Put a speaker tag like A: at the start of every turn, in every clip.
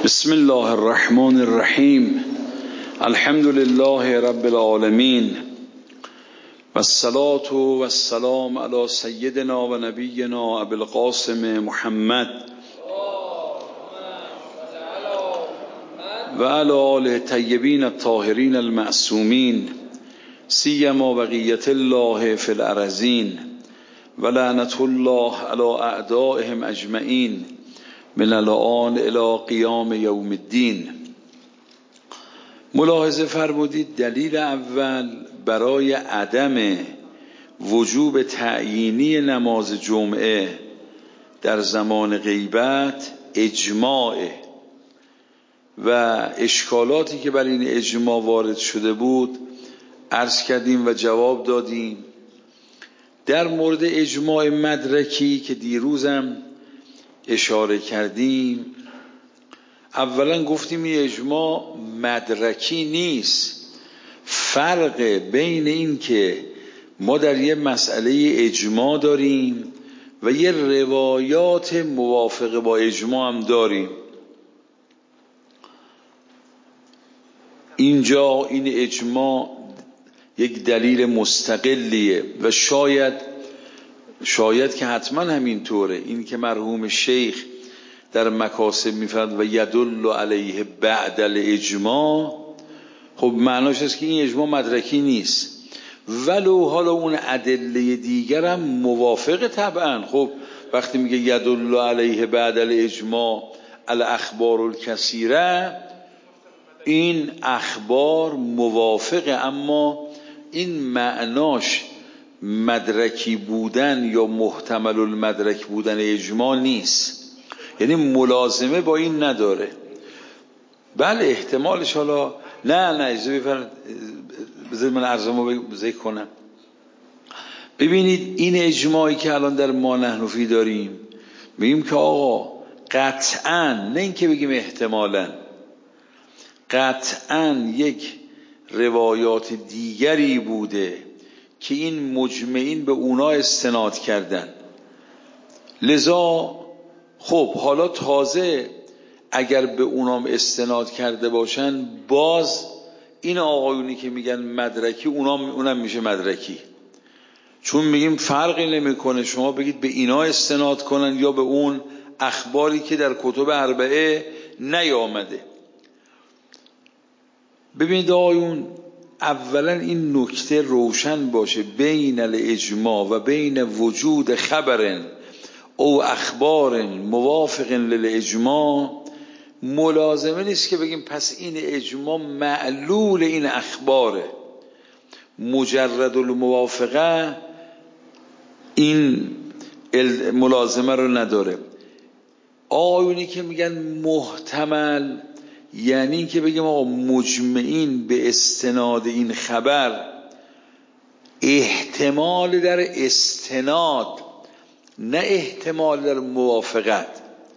A: بسم الله الرحمن الرحیم. الحمد لله رب العالمین و الصلاة و السلام علی سیدنا و نبینا ابی القاسم محمد و علی آله طیبین الطاهرین المعصومین سیما بقیة الله فی الارضین و لعنة الله علی اعدائهم اجمعین من الآن الی قیام یوم الدین. ملاحظه فرمودید دلیل اول برای عدم وجوب تعیینی نماز جمعه در زمان غیبت اجماع و اشکالاتی که بر این اجماع وارد شده بود عرض کردیم و جواب دادیم. در مورد اجماع مدرکی که دیروزم اشاره کردیم، اولا گفتیم این اجماع مدرکی نیست. فرق بین این که ما در یه مسئله اجماع داریم و یه روایات موافق با اجماع هم داریم. اینجا این اجماع یک دلیل مستقلیه و شاید که حتما همینطوره. این که مرحوم شیخ در مکاسب میفرد و یدل علیه بعد الاجماع، خب معناش است که این اجماع مدرکی نیست، ولو حالا اون ادله دیگر هم موافق طبعا. خب وقتی میگه یدل علیه بعد الاجماع الاخبار الکثیره، این اخبار موافقه، اما این معناش مدرکی بودن یا محتمل المدرک بودن اجماع نیست، یعنی ملازمه با این نداره. بله احتمالش حالا نه اجازه بذارید من عرضمو ذکر کنم. ببینید این اجماعی که الان در ما نحن فی داریم، میگیم که آقا قطعا، نه این که بگیم احتمالا، قطعا یک روایات دیگری بوده که این مجمعین به اونا استناد کردن. لذا خب حالا تازه اگر به اونام استناد کرده باشن، باز این آقایونی که میگن مدرکی اونم میشه مدرکی، چون میگیم فرقی نمیکنه شما بگید به اینا استناد کنن یا به اون اخباری که در کتب اربعه نیامده. ببینید آقایون، اولا این نکته روشن باشه بین الاجماع و بین وجود خبر او اخبار موافق للاجماع ملازمه نیست که بگیم پس این اجماع معلول این اخباره. مجرد الموافقه این ملازمه رو نداره. آیونی که میگن محتمل، یعنی این که بگیم آقا مجمعین به استناد این خبر احتمال در استناد، نه احتمال در موافقت.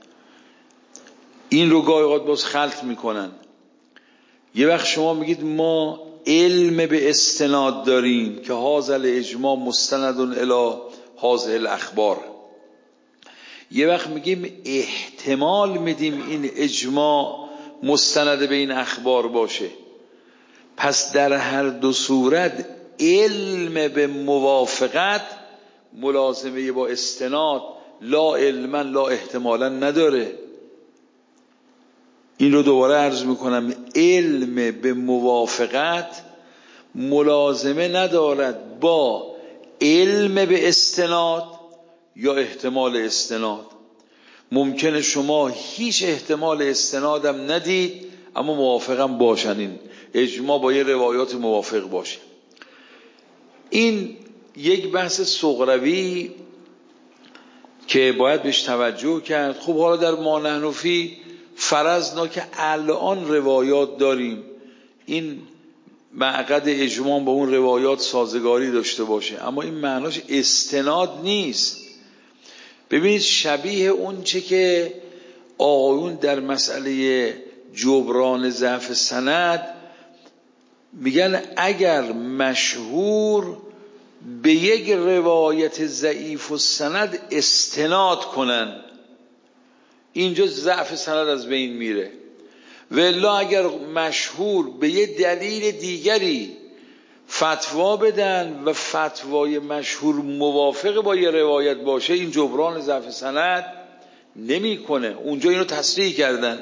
A: این رو گاهی اوقات باز خلط میکنن. یه وقت شما میگید ما علم به استناد داریم که هذا الاجماع مستند الی هذه الاخبار، یه وقت میگیم احتمال میدیم این اجماع مستند به این اخبار باشه. پس در هر دو صورت علم به موافقت ملازمه با استناد لا علما لا احتمالا نداره. این رو دوباره عرض میکنم، علم به موافقت ملازمه ندارد با علم به استناد یا احتمال استناد. ممکنه شما هیچ احتمال استنادم ندید اما موافقم باشن، این اجماع با یه روایات موافق باشه. این یک بحث صغروی که باید بهش توجه کرد. خب حالا در ما نحن فی فرضنا که الان روایات داریم، این معقد اجماع با اون روایات سازگاری داشته باشه، اما این معناش استناد نیست. ببینید شبیه اون چه که آقایون در مسئله جبران ضعف سند میگن اگر مشهور به یک روایت ضعیف و سند استناد کنن، اینجا ضعف سند از بین میره. و الا اگر مشهور به یه دلیل دیگری فتوا بدن و فتوای مشهور موافق با یه روایت باشه، این جبران ضعف سند نمیکنه. اونجا اینو تصریح کردن.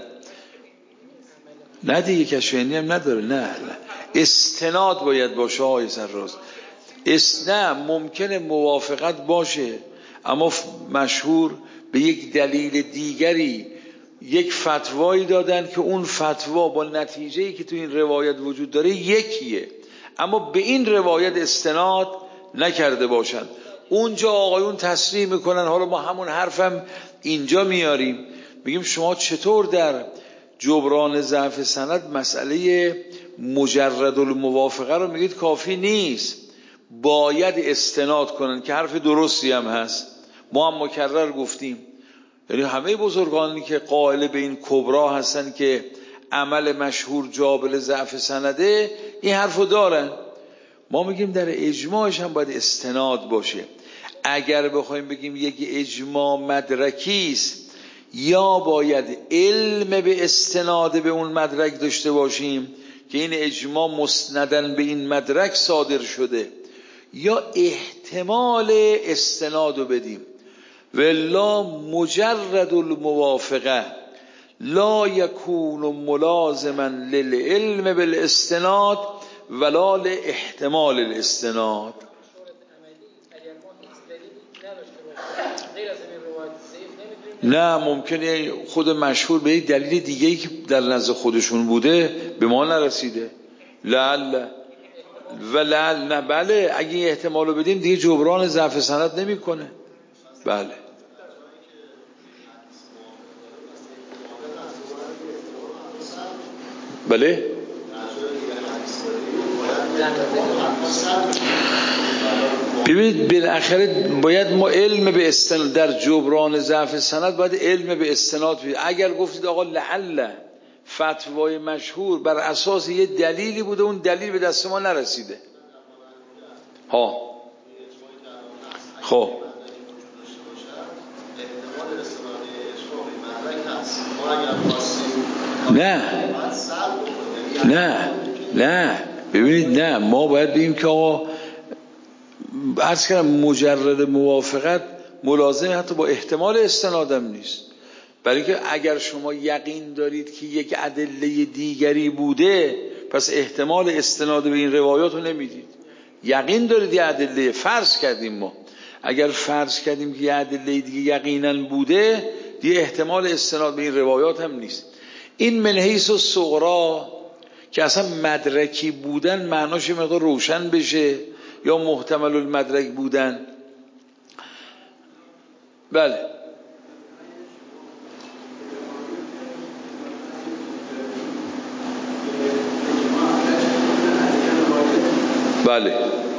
A: نه دیگه کشفینی هم نداره. نه استناد باید باشه آقای سرراز. نه ممکنه موافقت باشه اما مشهور به یک دلیل دیگری یک فتوایی دادن که اون فتوا با نتیجه‌ای که تو این روایت وجود داره یکیه، اما به این روایت استناد نکرده باشن. اونجا آقایون تصریح میکنن. حالا ما همون حرفم اینجا میاریم، میگیم شما چطور در جبران ضعف سند مسئله مجرد الموافقه رو میگید کافی نیست، باید استناد کنن، که حرف درستی هم هست. ما هم مکرر گفتیم، یعنی همه بزرگانی که قائل به این کبرا هستن که عمل مشهور جابر ضعف سنده، این حرفو دارن. ما میگیم در اجماعش هم باید استناد باشه. اگر بخوایم بگیم یک اجماع مدرکی است، یا باید علم به استناد به اون مدرک داشته باشیم که این اجماع مستندن به این مدرک صادر شده، یا احتمال استنادو بدیم. ولا مجرد الموافقه لا یکون ملازما للعلم بالاستناد ولا لاحتمال الاستناد. نه ممکنه خود مشهور به یک دلیل دیگه‌ای که در نزد خودشون بوده به ما نرسیده. لعل و لعل. نه بله، اگه این احتمالو بدیم دیگه جبران ضعف سند نمیکنه. بله بله. ببینید بالاخره باید ما علم به استناد در جبران ضعف سند باید علم به استناد بید. اگر گفتید آقا لعل فتوای مشهور بر اساس یه دلیلی بوده، اون دلیل به دست ما نرسیده، خب نه ببینید، نه ما باید بگیم که آقا عرض کردم مجرد موافقت ملازم حتی با احتمال استنادم نیست. برای اینکه اگر شما یقین دارید که یک ادله دیگری بوده، پس احتمال استناد به این روایات رو نمیدید. یقین دارید یه ادله، فرض کردیم ما، اگر فرض کردیم که یه ادله دیگه یقینا بوده، دیگه احتمال استناد به این روایات هم نیست. این من حیث الصغرا که اصلا مدرکی بودن معناش مقدار روشن بشه، یا محتمل المدرک بودن. بله بله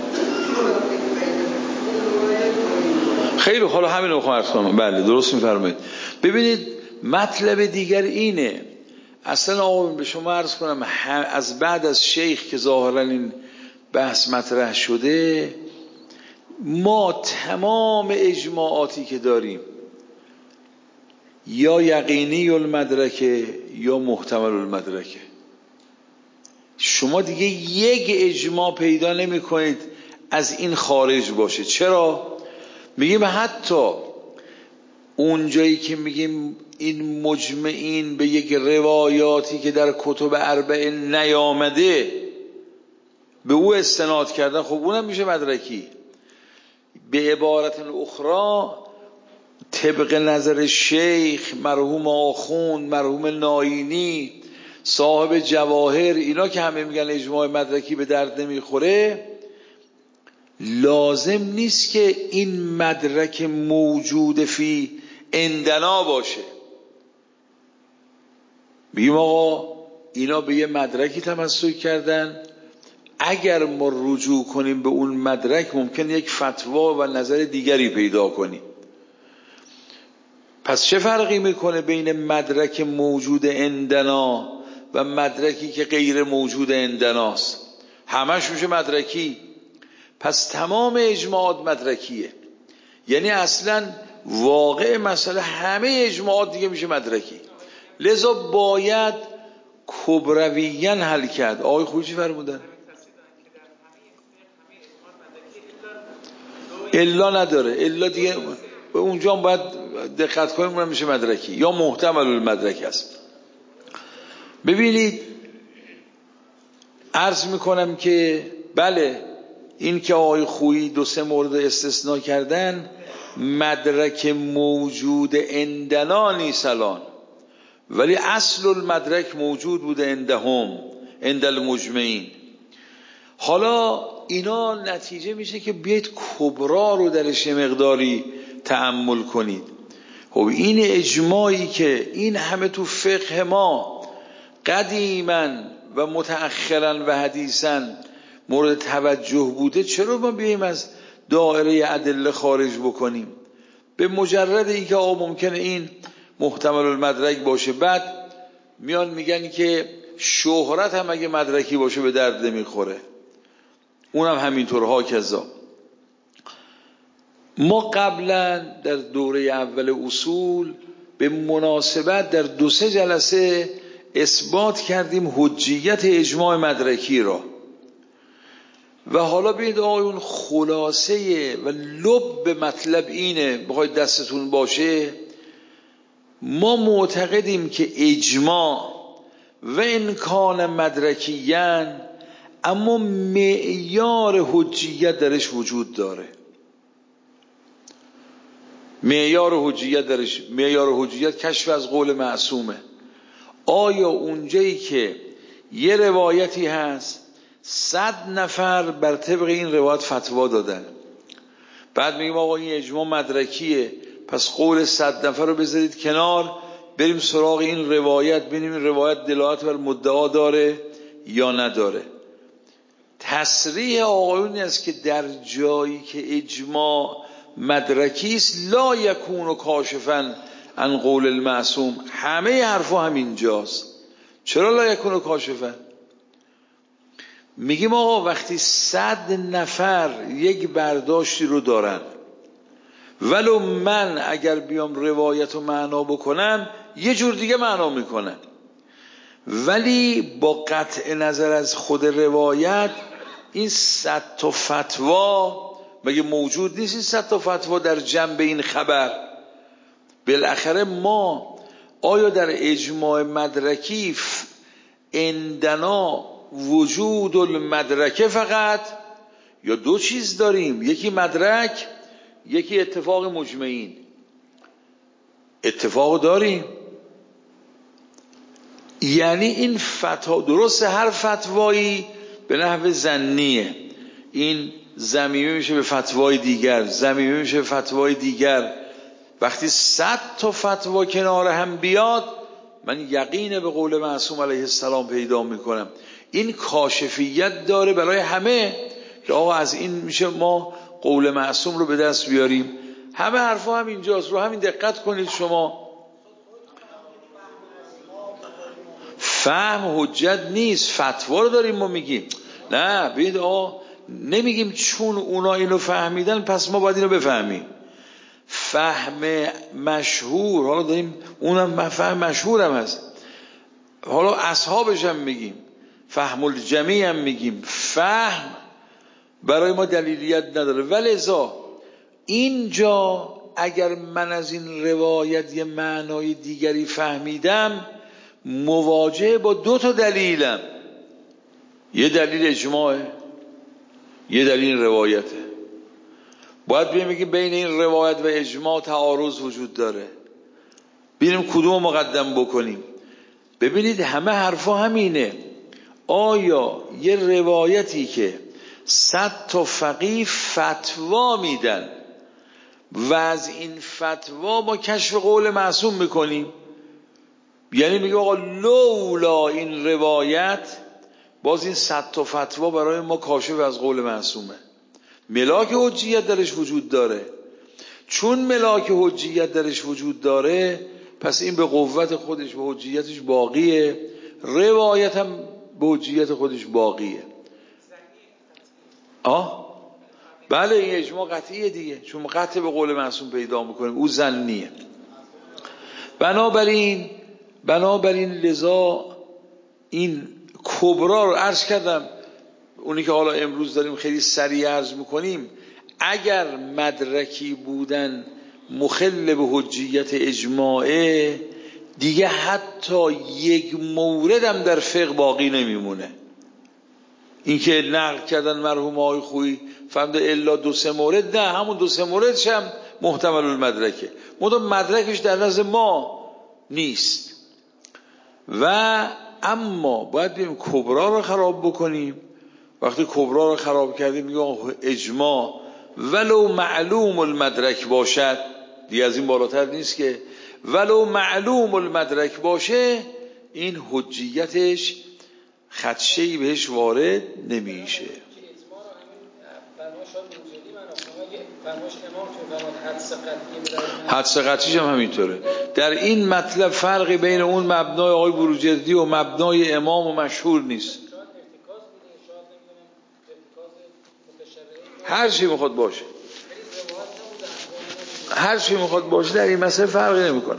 A: خیلی حالا همین رو خواهد کنم. بله درست میفرمایید. ببینید مطلب دیگر اینه، اصلا آقا به شما عرض کنم از بعد از شیخ که ظاهرا این بحث مطرح شده، ما تمام اجماعاتی که داریم یا یقینی المدرکه یا محتمل المدرکه. شما دیگه یک اجماع پیدا نمی کنید از این خارج باشه. چرا؟ میگیم حتی اون جایی که میگیم این مجمعین به یک روایاتی که در کتب اربعه نیامده به او استناد کردن، خب اونم میشه مدرکی. به عبارت اخرى طبق نظر شیخ مرحوم آخوند، مرحوم ناینی، صاحب جواهر، اینا که همه میگن اجماع مدرکی به درد نمیخوره، لازم نیست که این مدرک موجود فی عندنا باشه. بگیم آقا اینا به یه مدرکی تمسک کردن، اگر ما رجوع کنیم به اون مدرک ممکن یک فتوا و نظر دیگری پیدا کنیم. پس چه فرقی میکنه بین مدرک موجود عندنا و مدرکی که غیر موجود عندناست؟ همش میشه مدرکی. پس تمام اجماعات مدرکیه، یعنی اصلا واقع مسئله همه اجماعات دیگه میشه مدرکی. لذا باید کبرویاً حل کرد. آقای خویی چی فرمودن؟ الا نداره، الا دیگه به اونجا هم باید دقت کنیم، اونم میشه مدرکی یا محتمل المدرک است. ببینید عرض میکنم که بله، این که آقای خویی 2-3 مورد استثناء کردن مدرک موجود عندنا نیست الان، ولی اصل المدرک موجود بوده عندهم، عند المجمعین. حالا اینا نتیجه میشه که بیایید کبرا رو درش مقداری تأمل کنید. خب این اجماعی که این همه تو فقه ما قدیما و متأخرا و حدیثا مورد توجه بوده، چرا ما بیاییم از دایره ادله خارج بکنیم؟ به مجرد این که آقا ممکنه این محتمل المدرک باشه، بعد میان میگن که شهرت هم اگه مدرکی باشه به درد نمیخوره، اونم همینطور. ها کذا ما قبلا در دوره اول اصول به مناسبت در 2-3 جلسه اثبات کردیم حجیت اجماع مدرکی را، و حالا ببینید آقایون خلاصه و لب مطلب اینه، بخواید دستتون باشه، ما معتقدیم که اجماع و امکان مدرکیان، اما معیار حجیت درش وجود داره. معیار حجیت کشف از قول معصومه. آیا اونجایی که یه روایتی هست 100 نفر بر طبق این روایت فتوا دادن، بعد میگیم آقا این اجماع مدرکیه، پس قول 100 نفر رو بذارید کنار، بریم سراغ این روایت، ببینیم این روایت دلالت بر مدعا داره یا نداره. تصریح آقایون است که در جایی که اجماع مدرکی است لا یکون کاشفا عن قول المعصوم. همه حرفا همینجاست. چرا لا یکون کاشفا؟ میگیم آقا وقتی 100 نفر یک برداشتی رو دارن، ولو من اگر بیام روایت رو معنا بکنم یه جور دیگه معنا میکنم، ولی با قطع نظر از خود روایت این 100 تا فتوا مگه موجود نیست؟ این 100 تا فتوا در جنب این خبر. بالاخره ما آیا در اجماع مدرکی عندنا وجود المدرکه فقط، یا 2 چیز داریم؟ یکی مدرک، یکی اتفاق مجمعین. اتفاق داریم، یعنی این فتوا درسته هر فتوایی به نحو ظنیه، این ضمیمه میشه به فتوای دیگر، ضمیمه میشه به فتوای دیگر. وقتی 100 تا فتوا کنار هم بیاد، من یقین به قول معصوم علیه السلام پیدا میکنم. این کاشفیت داره برای همه که آقا از این میشه ما قول معصوم رو به دست بیاریم. همه حرفا هم اینجاست، رو همین دقت کنید شما. فهم حجت نیست، فتوا رو داریم ما میگیم. نه ببینید آقا، نمیگیم چون اونا اینو فهمیدن پس ما باید اینو بفهمیم. فهم مشهور، حالا داریم اونم فهم مشهور هم هست، حالا اصحابش هم میگیم، فهم الجمیع هم میگیم، فهم برای ما دلیلیت نداره. ولذا اینجا اگر من از این روایت یه معنای دیگری فهمیدم، مواجه با 2 تا دلیلم، یه دلیل اجماعه، یه دلیل روایته. باید بگیم بین این روایت و اجماع تعارض وجود داره، ببینیم کدوم مقدم بکنیم. ببینید همه حرفا همینه. آیا یه روایتی که 100 تا فقیه فتوا میدن و از این فتوا ما کشف قول معصوم میکنیم، یعنی میگه آقا لولا این روایت باز این 100 تا فتوا برای ما کاشف از قول معصومه. ملاک حجیت درش وجود داره. چون ملاک حجیت درش وجود داره، پس این به قوت خودش به حجیتش باقیه، روایت هم به حجیت خودش باقیه. بله این اجماع قطعیه دیگه، چون قطع به قول معصوم پیدا میکنیم، او ظنیه. بنابراین لذا این کبرا رو عرض کردم، اونی که حالا امروز داریم خیلی سریع عرض میکنیم، اگر مدرکی بودن مخل به حجیت اجماعه، دیگه حتی یک موردم در فقه باقی نمیمونه. این که نقل کردن مرحوم آقای خویی فهمده الا 2-3 مورد، نه، همون 2-3 موردش هم محتمل المدرکه، مدرکش در نزد ما نیست. و اما باید بریم کبرا رو خراب بکنیم. وقتی کبرا رو خراب کردیم میگم اجماع ولو معلوم المدرک باشد، دیگه از این بالاتر نیست که ولو معلوم المدرک باشه، این حجیتش خدشه‌ای بهش وارد نمیشه. حدس قطعیش هم همینطوره. در این مطلب فرقی بین اون مبنای آقای بروجردی و مبنای امام و مشهور نیست. هر چی میخواد باشه، هر چی میخواد باشه، در این مسئله فرقی نمیکنه.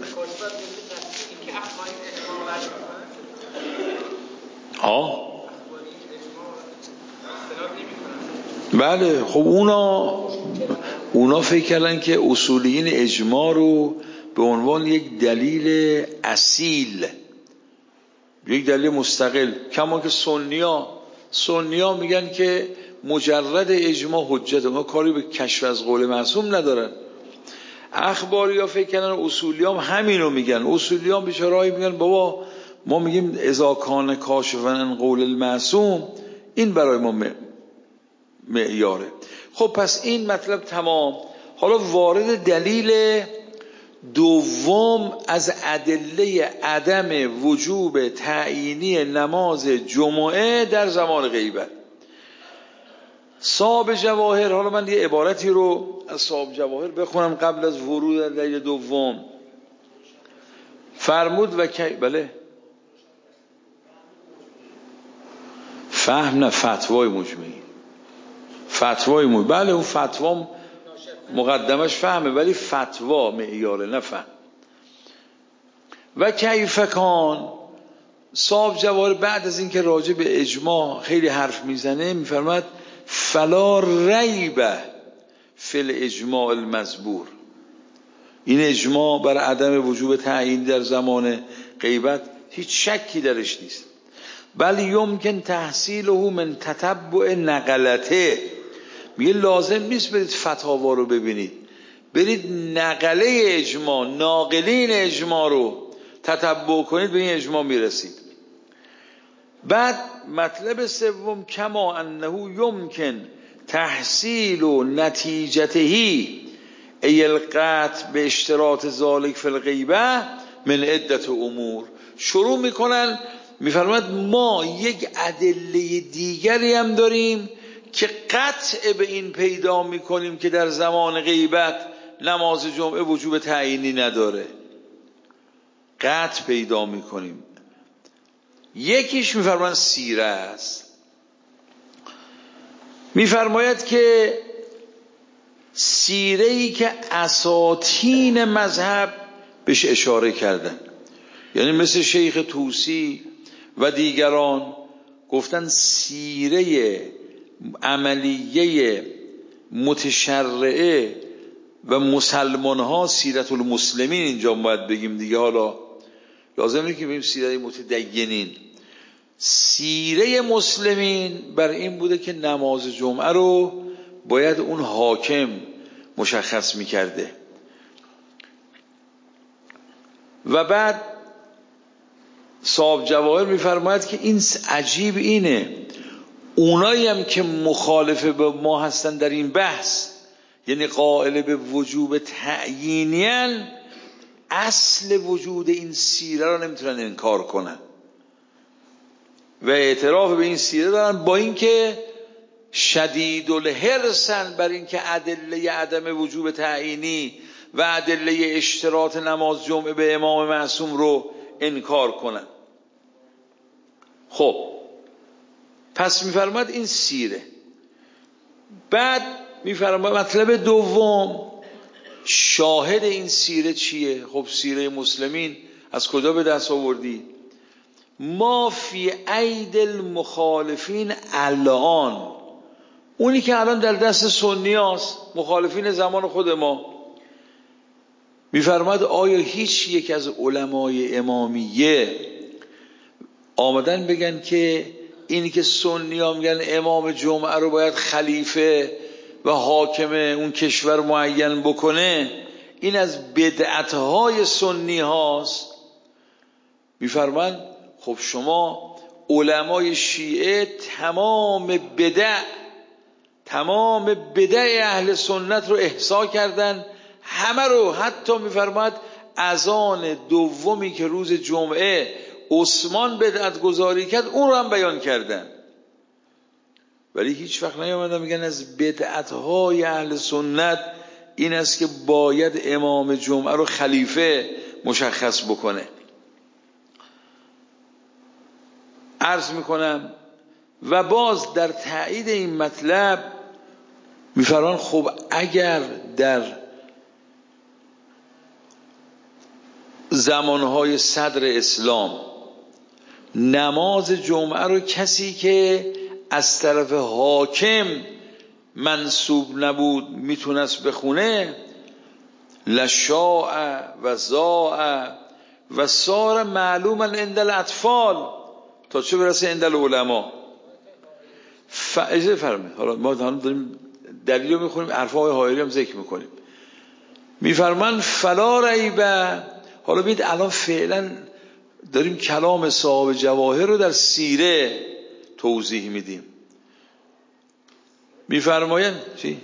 A: بله، خب اونا فکر کردن که اصولیین اجماع رو به عنوان یک دلیل اصیل، یک دلیل مستقل، کما که سنیا میگن که مجرد اجماع حجت، اونا کاری به کشف از قول معصوم ندارن. اخباری ها فکر کردن اصولی هم همینو میگن. اصولی هم بیچاره‌ای میگن بابا ما میگیم اذا کان کاشفا عن قول المعصوم، این برای ما معیاره. خب پس این مطلب تمام. حالا وارد دلیل دوم از ادله عدم وجوب تعیینی نماز جمعه در زمان غیبت. صاحب جواهر، حالا من یه عبارتی رو از صاحب جواهر بخونم قبل از ورود در دلیل دوم. فرمود و بله فهم، نه فتوای مجمعی، بله اون فتوا مقدمش فهمه، ولی فتوا معیاره نه فهم. و کیف کان، صاحب جواهر بعد از اینکه راجع به اجماع خیلی حرف میزنه میفرماد فلا ریب فی الاجماع المذبور، این اجماع بر عدم وجوب تعیین در زمان غیبت هیچ شکی درش نیست. بل یمکن تحصیله من تتبع نقلته، میگه لازم نیست برید فتاوا رو ببینید، برید نقله اجماع، ناقلین اجماع رو تتبع کنید، به این اجماع میرسید. بعد مطلب سوم کما انه یمکن تحصیل و نتیجتهی ای القطع به اشتراط ذالک فی الغیبه من عدت امور. شروع میکنن میفرماد ما یک ادله دیگری هم داریم که قطع به این پیدا میکنیم که در زمان غیبت نماز جمعه وجوب تعیینی نداره، قطع پیدا میکنیم. یکیش میفرماید سیره است. میفرماید که سیره‌ای که اساطین مذهب بهش اشاره کردن، یعنی مثل شیخ طوسی و دیگران گفتن سیره عملیه متشرعه و مسلمان ها، سیرت المسلمین اینجا باید بگیم دیگه، حالا لازم نیست که بگیم سیره متدینین، سیره مسلمین بر این بوده که نماز جمعه رو باید اون حاکم مشخص میکرده. و بعد صاحب جواهر میفرماید که این عجیب اینه، اونایی هم که مخالف به ما هستن در این بحث، یعنی قائل به وجوب تعیینیان، اصل وجود این سیره رو نمیتونن انکار کنن و اعتراف به این سیره دارن، با اینکه شدید الحرصن بر اینکه ادله عدم وجوب تعیینی و ادله اشتراط نماز جمعه به امام معصوم رو انکار کنن. خب پس میفرماد این سیره. بعد میفرماد مطلب دوم، شاهد این سیره چیه؟ خب سیره مسلمین از کجا به دست آوردی؟ ما فی اید المخالفین الان، اونی که الان در دست سنی هاست، مخالفین زمان خود ما. میفرماد آیا هیچ یک از علمای امامیه آمدن بگن که اینی که سنی ها میگن امام جمعه رو باید خلیفه و حاکم اون کشور معین بکنه، این از بدعتهای سنی هاست؟ میفرمان خب شما علمای شیعه تمام بدع اهل سنت رو احصا کردن، همه رو، حتی میفرماد اذان دومی که روز جمعه عثمان بدعت گذاری کرد اون رو هم بیان کردن، ولی هیچ وقت نیامدن میگن از بدعتهای اهل سنت این است که باید امام جمعه رو خلیفه مشخص بکنه. عرض میکنم و باز در تایید این مطلب میفرمان خب اگر در زمانهای صدر اسلام نماز جمعه رو کسی که از طرف حاکم منصوب نبود میتونست بخونه، لشاء و زاء و صار معلوما عند الاطفال، تا چه برسه عند العلماء. اجازه فرمایید، حالا ما داریم دلیل رو میخونیم، حرفای حائری هم ذکر میکنیم. میفرمان فلا ریب. حالا بید الان فعلا داریم کلام صاحب جواهر رو در سیره توضیح میدیم. میفرماین چی؟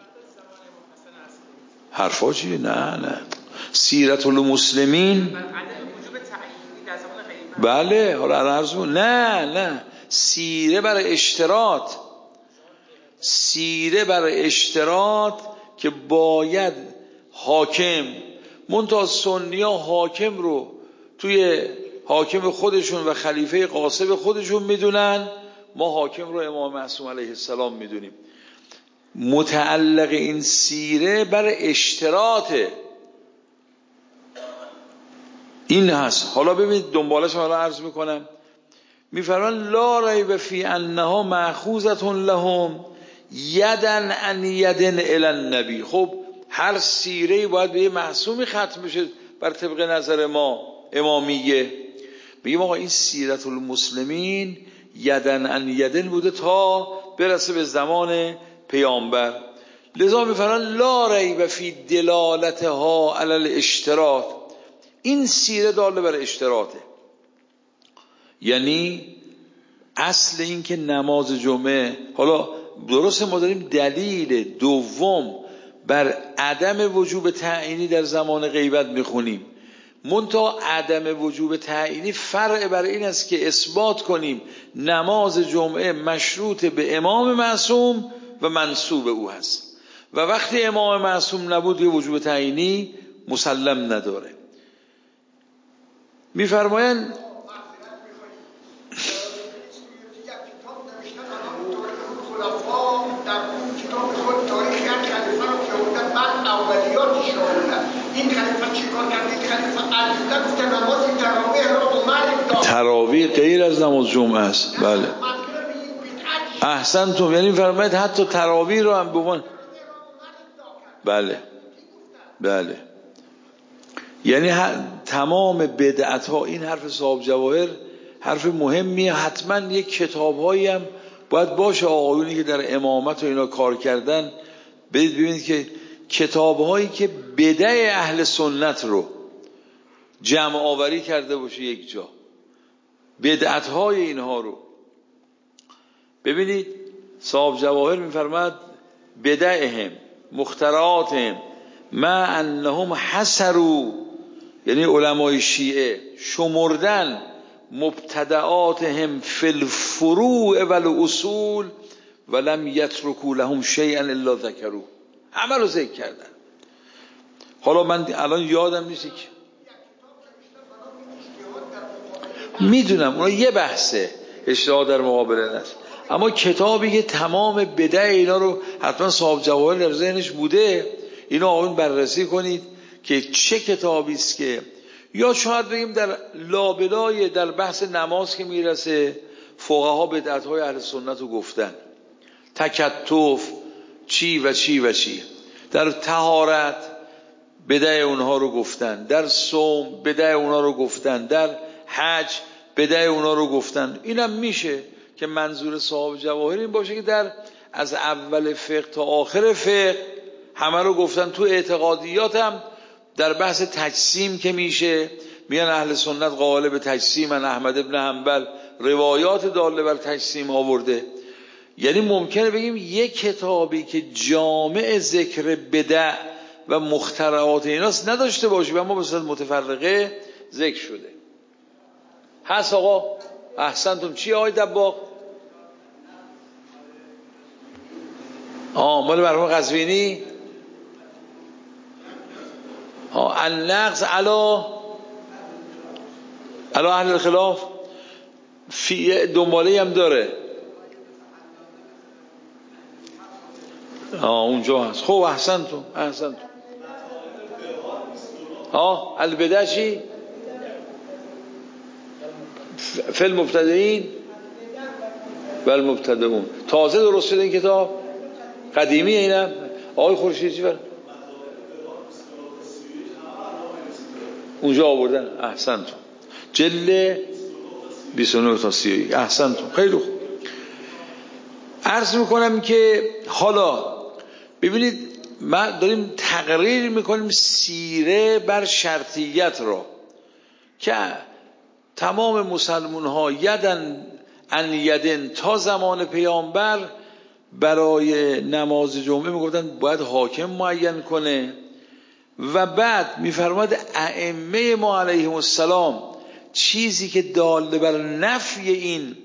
A: حرفا چیه؟ نه سیرت المسلمین. بله حالا عرض نه سیره بر اشتراط که باید حاکم، منتها سنی‌ها حاکم رو توی حاکم خودشون و خلیفه قاسب خودشون میدونن، ما حاکم رو امام معصوم علیه السلام میدونیم. متعلق این سیره بر اشتراطه، این هست. حالا ببینید دنبالش حالا عرض میکنم. میفرمان لا ریب فی انها مأخوذة لهم یدن ان یدن الی النبی. خب هر سیره باید به یه معصومی ختم بشه بر طبق نظر ما امامیه. میگیم آقا این سیرت المسلمین یدن ان یدن بوده تا برسه به زمان پیامبر. لذا میفرمان لا ریب فی دلالتها علی الاشتراط، این سیره داله بر اشتراطه. یعنی اصل این که نماز جمعه، حالا درسته ما داریم دلیل دوم بر عدم وجوب تعیینی در زمان غیبت میخونیم، منتها عدم وجوب تعیینی فرع بر این است که اثبات کنیم نماز جمعه مشروط به امام معصوم و منصوب او هست، و وقتی امام معصوم نبود یه وجوب تعیینی مسلم نداره. میفرمایند تراویح غیر از نماز جمعه است. بله احسنتم، یعنی فرمایید حتی تراویح رو هم بگن. بله یعنی تمام بدعت ها، این حرف صاحب جواهر حرف مهمیه. حتما یک کتاب هایی هم باید باشه، آقایونی که در امامت و اینا کار کردن برید ببینید که کتاب هایی که بدع اهل سنت رو جمع آوری کرده باشه یک جا، بدعت های اینها رو ببینید. صاحب جواهر میفرماد بدعهم مخترعاتهم ما انهم حسروا، یعنی علمای شیعه شمردن مبتدعاتهم فی الفروع و الاصول ولم یترکوا لهم شیئا الا ذکروه، همه رو ذکر کردن. حالا من الان یادم نیست که میدونم اونا یه بحثه اجتهاد در مقابل نص، اما کتابی که تمام بدع اینا رو حتما صاحب جواهر در ذهنش بوده، اینا آقایون بررسی کنید که چه کتابی است که یا شاید بگیم در لابلای در بحث نماز که میرسه فقها بدعت‌های اهل سنت رو گفتن، تکتف چی و چی و چی، در طهارت بدع اونها رو گفتن، در صوم بدع اونها رو گفتن، در حج بدع اونها رو گفتن. اینم میشه که منظور صاحب جواهر این باشه که در از اول فقه تا آخر فقه همه رو گفتن. تو اعتقادیات هم در بحث تجسیم که میشه میان اهل سنت قائل به تجسیم، احمد ابن حنبل روایات داله بر تجسیم آورده. یعنی ممکنه بگیم یک کتابی که جامع ذکر بدع و مخترعات ایناست نداشته باشه و اما به صورت متفرقه ذکر شده. هست آقا؟ احسنتم. چی آقای دباغ؟ مال مرحوم قزوینی. النقض علی اهل الخلاف فی دنباله هم داره. اونجا هست. خب احسنتم. البدع چی؟ فی المبتدئین و المبتدئون. تازه درست شده این کتاب؟ قدیمی اینم؟ آقای خورشیدی چی اونجا آوردن؟ احسنتم. جلد 29 تا 31. احسنتم. خیلی خوب. عرض میکنم که حالا ببینید ما داریم تقریر میکنیم سیره بر شرطیت را که تمام مسلمون ها یدن ان یدن تا زمان پیامبر برای نماز جمعه میگفتن باید حاکم معین کنه و بعد میفرماد ائمه ما علیهم السلام چیزی که داله بر نفی این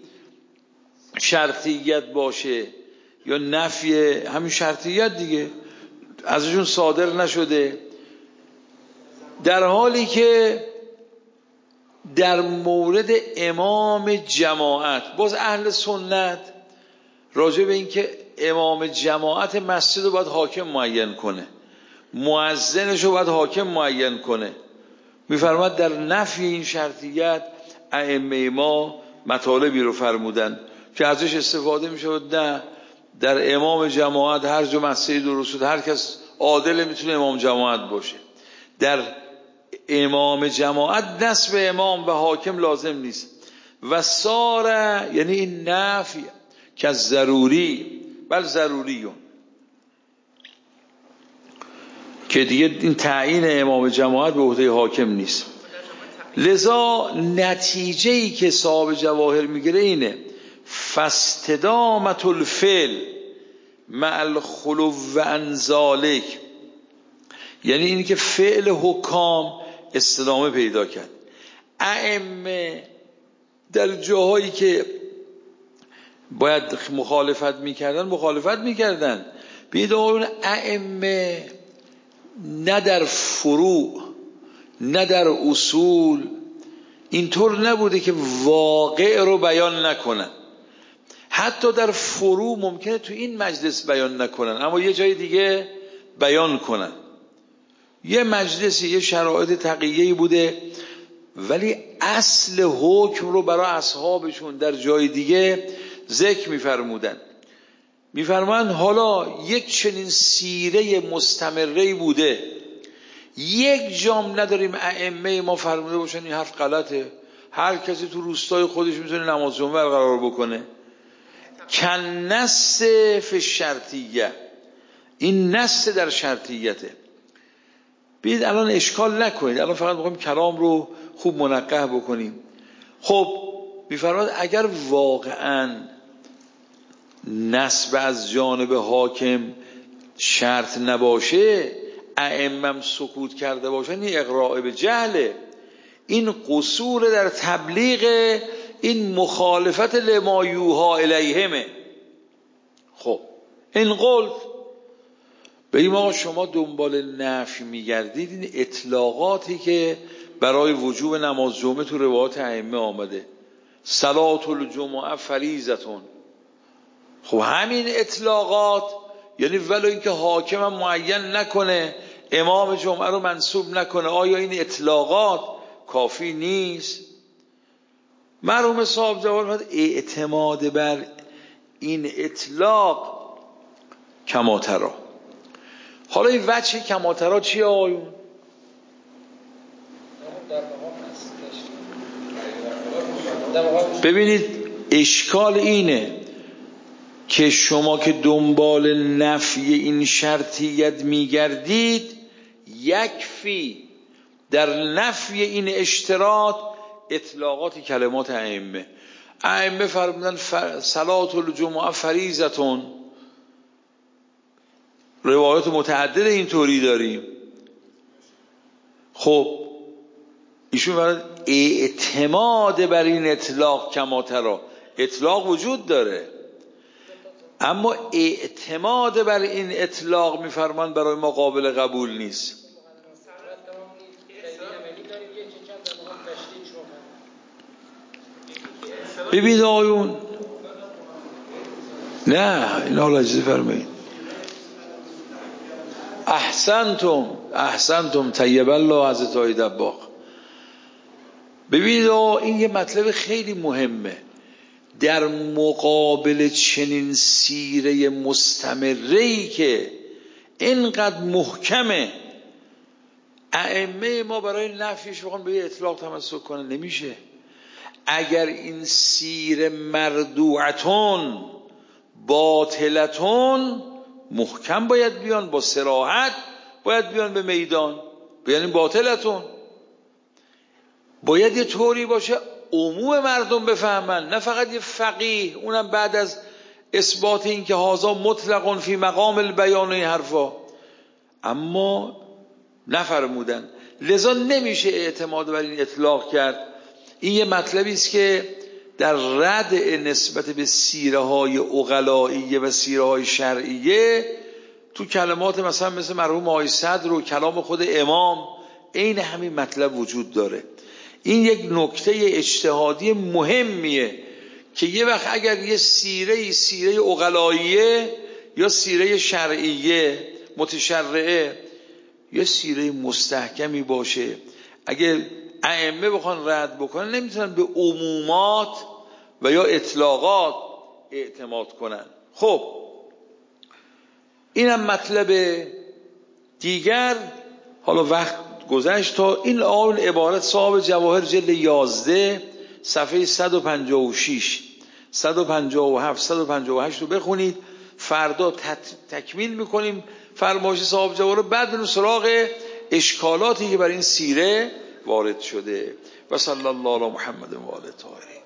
A: شرطیت باشه یا نفی همین شرطیت دیگه ازشون صادر نشده، در حالی که در مورد امام جماعت باز اهل سنت راجع به این که امام جماعت مسجد رو باید حاکم معین کنه، مؤذنش رو باید حاکم معین کنه، میفرماد در نفی این شرطیت ائمه ما مطالبی رو فرمودن که ازش استفاده میشود. نه، در امام جماعت هر جا مسجد درست شد هر کس عادل میتونه امام جماعت باشه. در امام جماعت نصب امام و حاکم لازم نیست. و ساره یعنی این نفی که ضروری بل ضروریون که دیگه این تعیین امام جماعت به عهده حاکم نیست. لذا نتیجه‌ای که صاحب جواهر میگیره اینه فاستدامت الفعل مع الخلو عن ذلک، یعنی این که فعل حکام استدامه پیدا کرد. ائمه در جاهایی که باید مخالفت میکردن بید اون ائمه نه در فروع نه در اصول اینطور نبوده که واقع رو بیان نکنن. حتی در فروع ممکنه تو این مجلس بیان نکنن اما یه جای دیگه بیان کنن. یه مجلسی یه شرایط تقیه‌ای بوده ولی اصل حکم رو برای اصحابشون در جای دیگه ذکر میفرمودن حالا یک چنین سیره مستمره‌ای بوده یک جام نداریم ائمه ما فرموده باشن این حرف غلطه، هر کسی تو روستای خودش میتونه نماز جمعه برقرار بکنه. کن نص فی شرطیه، این نص در شرطیته. بیاید الان اشکال نکنید، الان فقط میخوایم کلام رو خوب منقح بکنیم. خب میفرماد اگر واقعا نصب از جانب حاکم شرط نباشه ائمه سکوت کرده باشن این اقراء به جهله، این قصور در تبلیغ این مخالفت لما یوحی الیهمه. خب این قول بگیم آقا شما دنبال نفی میگردید، این اطلاقاتی که برای وجوب نماز جمعه تو روایات ائمه آمده صلات الجمعه فریضتون، خب همین اطلاقات یعنی ولو اینکه حاکم هم معین نکنه امام جمعه رو منصوب نکنه، آیا این اطلاقات کافی نیست. مرحوم صاحب جواب اعتماد بر این اطلاق کماترا. حالا این وجه کماترا چیه آقایون؟ ببینید اشکال اینه که شما که دنبال نفی این شرطیت میگردید، یکفی در نفی این اشتراط اطلاقات کلمات ائمه فرمودن صلات الجمعه فریضتون. روایات متعدد اینطوری داریم. خب ایشون فرمودن اعتماد بر این اطلاق کماترا. اطلاق وجود داره، اما اعتماد بر این اطلاق میفرمان برای ما قابل قبول نیست. ببینید آقایون، نه این حالا اجازه فرمایید. احسنتم طیب الله حضرت آقای دباغ. ببینید این یه مطلب خیلی مهمه. در مقابل چنین سیره مستمره‌ای که اینقدر محکمه، ائمه ما برای نفیش بخوان به اطلاق تمسک کنن نمیشه. اگر این سیره مردوعتون باطلتون، محکم باید بیان، با صراحت باید بیان به میدان، بیان باطلتون. باید یه طوری باشه عموم مردم بفهمن، نه فقط یه فقیه، اونم بعد از اثبات این که هازا مطلقون فی مقام البیان، این حرفا اما نفرمودن. لذا نمیشه اعتماد بر این اطلاق کرد. این یه مطلبی است که در رد نسبت به سیره های عقلائیه و سیره های شرعیه تو کلمات مثلا مثل مرحوم آقای صدر و کلام خود امام عین همین مطلب وجود داره. این یک نکته اجتهادی مهمیه که یه وقت اگر یه سیره عقلائیه یا سیره شرعیه متشرعه یه سیره مستحکمی باشه، اگه ائمه بخوان رد بکنن نمیتونن به عمومات و یا اطلاقات اعتماد کنن. خب اینم مطلب دیگر. حالا وقت گذشت تا این عبارت صاحب جواهر جلد 11 صفحه 156 157 158 رو بخونید. فردا تکمیل میکنیم فرمایش صاحب جواهر، بعد بریم سراغ اشکالاتی که بر این سیره وارد شده. و صلی الله علی محمد و آله طاهرین.